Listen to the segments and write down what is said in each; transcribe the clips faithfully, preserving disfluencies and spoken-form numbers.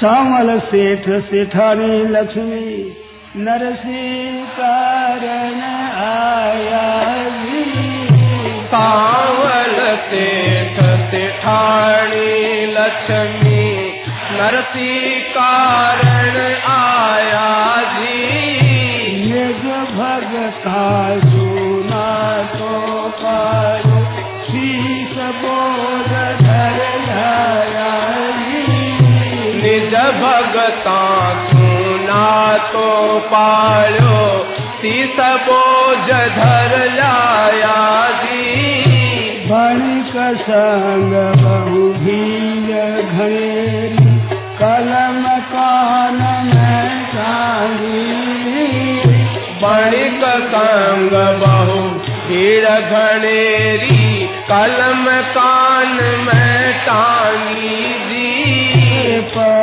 श्यामल सेठ सेठानी लक्ष्मी नरसिंह कारण आया जी। श्यामल सेठ सेठानी लक्ष्मी नरसिंह कारण आया जी। निज भगता सुना तो पायो शीश बोझ धर लाया जी। निज भगता सुना तो पायो शीश बोझ धर लाया जी। बणिक संग बहु भीर घनेरी कलम कान में टांगी। बणिक संग बहु भीर घनेरी कलम कान में टांगी जी।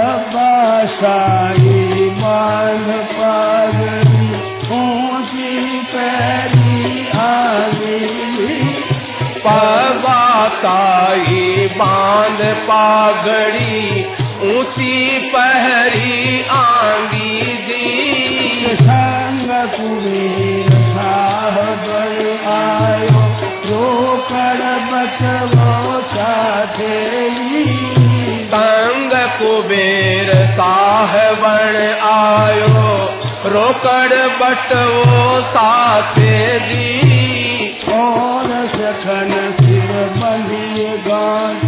पबासाई बांध पागरी ऊंची पैरी आगी। पबासाई बांध पागड़ी ऊंची पहरी आंगी जी। संग कुबेर साहब आयो रोकड़ बचवो साथेली। संग कुबेर साहबन आयो रोकड़ बटवो साथे जी। और सखन सिर बंधी गांठ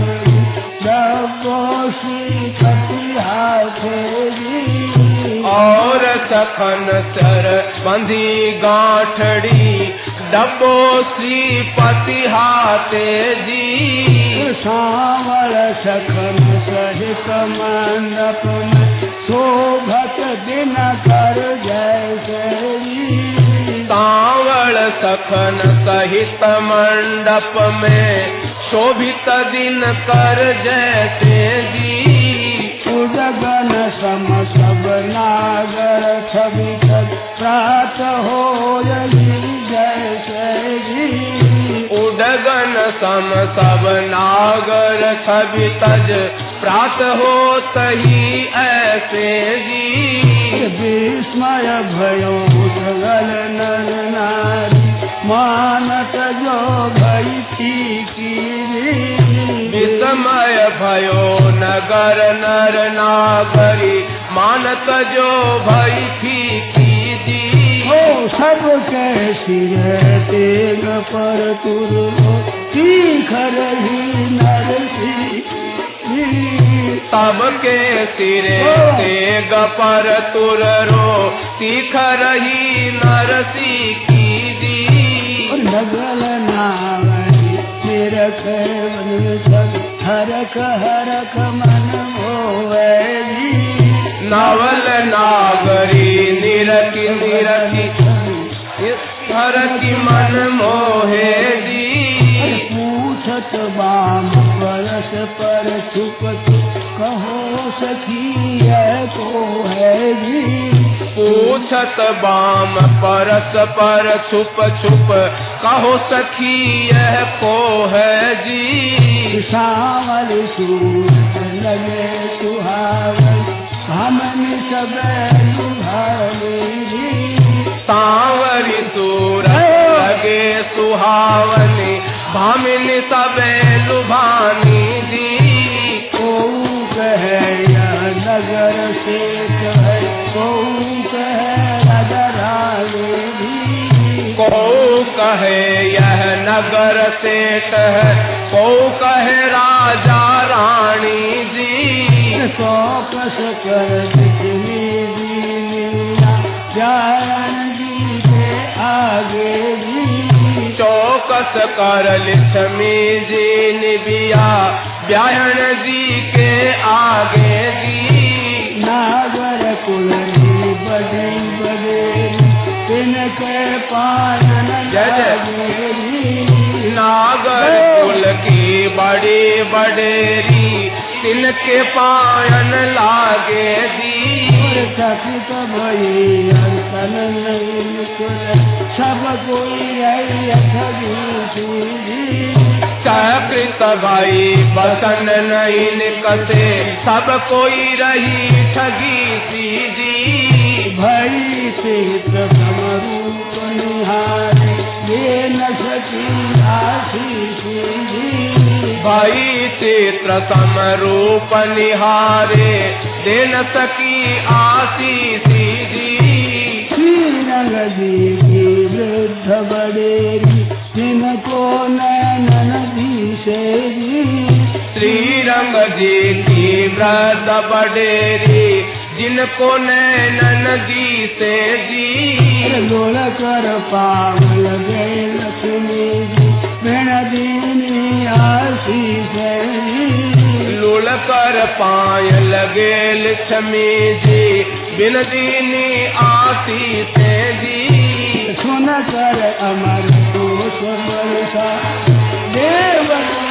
डबोसी कटिहाथेली। और सखन सर बंधी गांठड़ी डब्बो श्रीपति हाथे जी। श्यामल सखन सहित मंडप में शोभत दिन कर जैसे जी। सांवल सखन सहित मंडप में शोभित दिन कर जैसे जी। उदगन सम सब नागर छवि प्रात हो जैसे जी। उडगन सम सब नागर छवि तज प्रात हो तही ऐसे जी। विस्मय भयो उदगल नर नारी मानत जो भई थी की। विस्मय भयो नगर नर नागरी मानत जो भई थी की जी। हो सब के सिर तेग पर तुरो तीख रही नरसी। सबके सिरे तेग पर तुरो तीख रही नरसी की जी। लगल नावरी निरख सब हरख हरख मन होवे जी। नवल नागरी निरखी निरखी हरखी मन मोहे जी। पूछत बाम परस पर छुप छुप कहो सखी है को है जी। पूछत बाम परस पर छुप छुप कहो सखी यह को है जी। श्यामल सूरत लगे सुहावन हमन सब लुभावे जी। सांवरी सूरत लगे सुहावनी भामिन सबे लुभानी जी। को कहे यह नगर से कहे को कहे नगरावे जी। को कहे यह नगर सेठ है को कहे राजा रानी जी। सौ कस कर दिखनी दीना जान जी के आगे जी। चौकस कर लक्ष्मी जी निबिया ब्याहन जी के आगे जी। नागर कुल बड़े बड़े तिनके पायन लगे जी। नागर कुल की बड़ी बडेरी तिनके पायन लागे जी। चकित भई अर्पण नहीं सब कोई जी। चकृत भाई बसन नहीं निकते, सब कोई रही ठगी सीधी। भई चित्र समरूप निहारे, ये न सकी आशीष जी। भाई चित्र समरूप निहारे, दे न सकी आशीष जी। श्री रंग जी की वृद्ध बड़ेरी, जिनको नैनन दिशे जी। श्री रंग जी की वृद्ध बड़ेरी, जिनको नैनन दिशे जी। लोल कर पावल गए लक्ष्मी जी, बिन दीनी आशीष जी। लोल कर पाय लगे लक्ष्मी जी, बिन दीनी आशीष जी। सुन कर अमर दोष बरसा, देव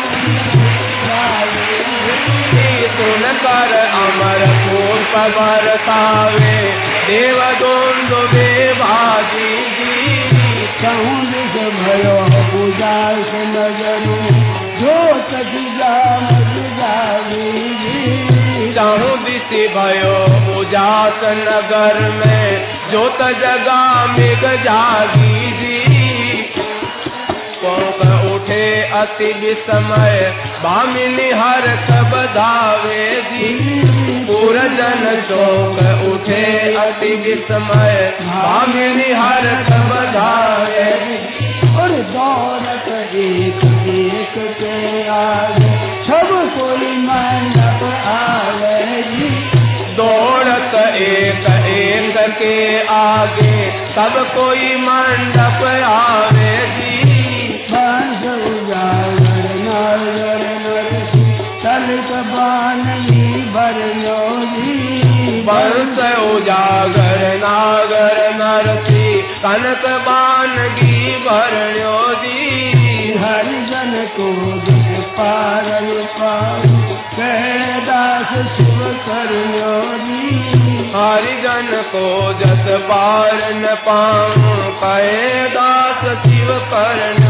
सुन कर अमर पुष्प बरसावे, देव दोंदो देवाजी जी। कहूँ दिस भयो उदास नगर, जो तजा मजावी जी। चाहूँ दिस भयो उजास नगर में, जोत जगा मेघ जागी जी। कौक उठे अति विस्मय, भामिनी हर कब धावे जी। पूरजन शोक उठे अति विस्मय, भामिनी हर कब धावे। और दौलत एक एक के आगे, सब कोई मंडप आवे जी। दौड़त एक एक के आगे, सब कोई मंडप आवे जी। बांस उजागर नागर नरसी, तलक बानगी भरयो जी। बंस उजागर नागर नरसी, कनक बानगी भरयो जी। हरिजन को जस पारल पाऊ, कह दास शिव करयो जी। हरिजन को जस पार न पाऊं, कहे दास शिव करन